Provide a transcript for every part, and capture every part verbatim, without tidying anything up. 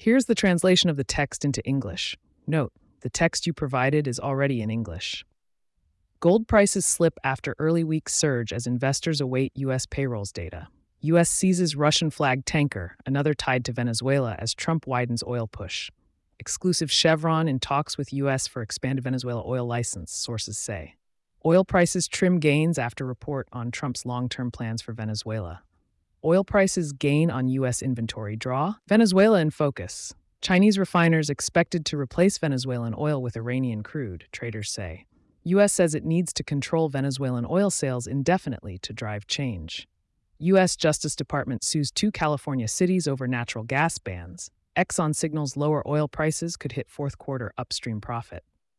Here's the translation of the text into English. Note, the text you provided is already in English. Gold prices slip after early week surge as investors await U S payrolls data. U S seizes Russian-flagged tanker, another tied to Venezuela as Trump widens oil push. Exclusive Chevron in talks with U S for expanded Venezuela oil license, sources say. Oil prices trim gains after report on Trump's long-term plans for Venezuela. Oil prices gain on U S inventory draw. Venezuela in focus. Chinese refiners expected to replace Venezuelan oil with Iranian crude, traders say. U S says it needs to control Venezuelan oil sales indefinitely to drive change. U S Justice Department sues two California cities over natural gas bans. Exxon signals lower oil prices could hit fourth quarter upstream profit.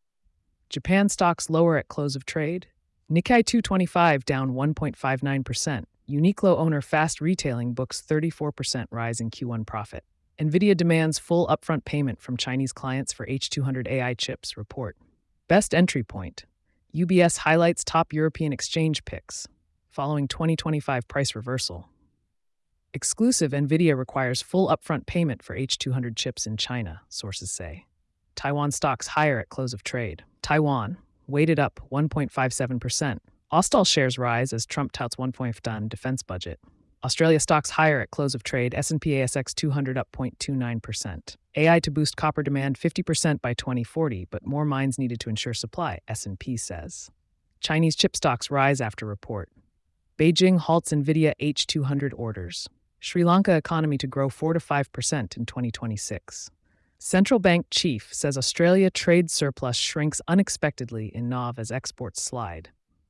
Japan stocks lower at close of trade. Nikkei two twenty-five down one point five nine percent. Uniqlo owner Fast Retailing books thirty-four percent rise in Q one profit. NVIDIA demands full upfront payment from Chinese clients for H two hundred A I chips, report. Best entry point. U B S highlights top European exchange picks, following twenty twenty-five price reversal. Exclusive NVIDIA requires full upfront payment for H two hundred chips in China, sources say. Taiwan stocks higher at close of trade. Taiwan, weighted up one point five seven percent. Austal shares rise as Trump touts one point five trillion defense budget. Australia stocks higher at close of trade. S and P A S X two hundred up zero point two nine percent. A I to boost copper demand fifty percent by twenty forty, but more mines needed to ensure supply, S and P says. Chinese chip stocks rise after report. Beijing halts NVIDIA H two hundred orders. Sri Lanka economy to grow four to five percent in twenty twenty-six. Central bank chief says Australia trade surplus shrinks unexpectedly in N O V as exports slide.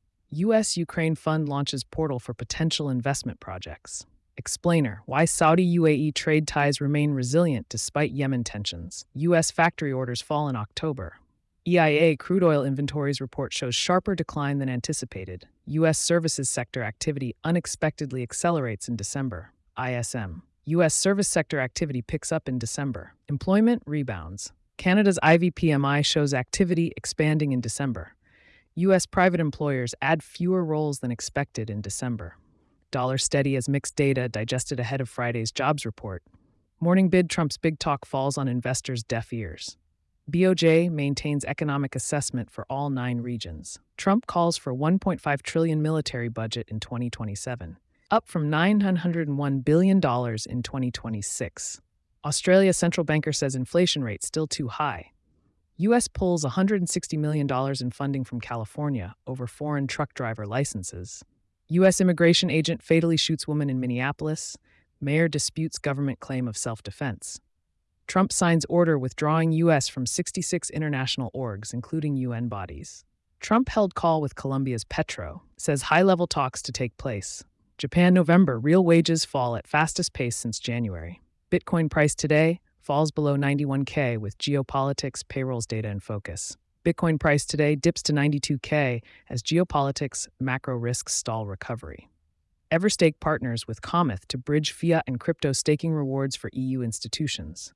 U S Ukraine fund launches portal for potential investment projects. Explainer, why Saudi-U A E trade ties remain resilient despite Yemen tensions. U S factory orders fall in October. E I A crude oil inventories report shows sharper decline than anticipated. U S services sector activity unexpectedly accelerates in December. I S M. U S service sector activity picks up in December. Employment rebounds. Canada's I V P M I shows activity expanding in December. U S private employers add fewer roles than expected in December. Dollar steady as mixed data digested ahead of Friday's jobs report. Morning bid Trump's big talk falls on investors' deaf ears. B O J maintains economic assessment for all nine regions. Trump calls for one point five trillion dollars military budget in twenty twenty-seven, up from nine hundred one billion dollars in twenty twenty-six. Australia central banker says inflation rate still too high. U S pulls one hundred sixty million dollars in funding from California over foreign truck driver licenses. U S immigration agent fatally shoots woman in Minneapolis. Mayor disputes government claim of self-defense. Trump signs order withdrawing U S from sixty-six international orgs, including U N bodies. Trump held call with Colombia's Petro, says high-level talks to take place. Japan November, real wages fall at fastest pace since January. Bitcoin price today falls below ninety-one K with geopolitics payrolls data in focus. Bitcoin price today dips to ninety-two K as geopolitics macro risks stall recovery. Everstake partners with Cometh to bridge fiat and crypto staking rewards for E U institutions.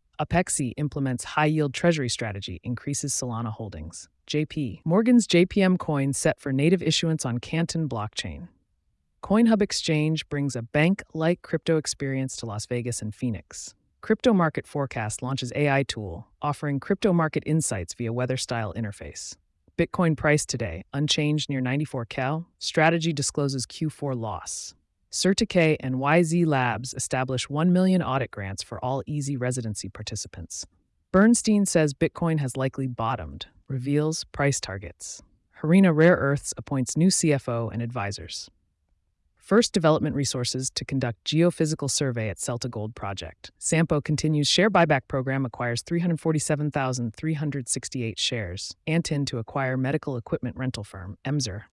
Apexi implements high-yield treasury strategy, increases Solana holdings. J P Morgan's J P M coin set for native issuance on Canton blockchain. CoinHub Exchange brings a bank-like crypto experience to Las Vegas and Phoenix. Crypto Market Forecast launches A I tool, offering crypto market insights via weather-style interface. Bitcoin price today, unchanged near ninety-four K. Strategy discloses Q four loss. Certicay and Y Z Labs establish one million audit grants for all Easy residency participants. Bernstein says Bitcoin has likely bottomed, reveals price targets. Harina Rare Earths appoints new C F O and advisors. First Development Resources to conduct geophysical survey at Celta Gold project. Sampo continues share buyback program, acquires three hundred forty-seven thousand three hundred sixty-eight shares. Antin to acquire medical equipment rental firm, Emzer.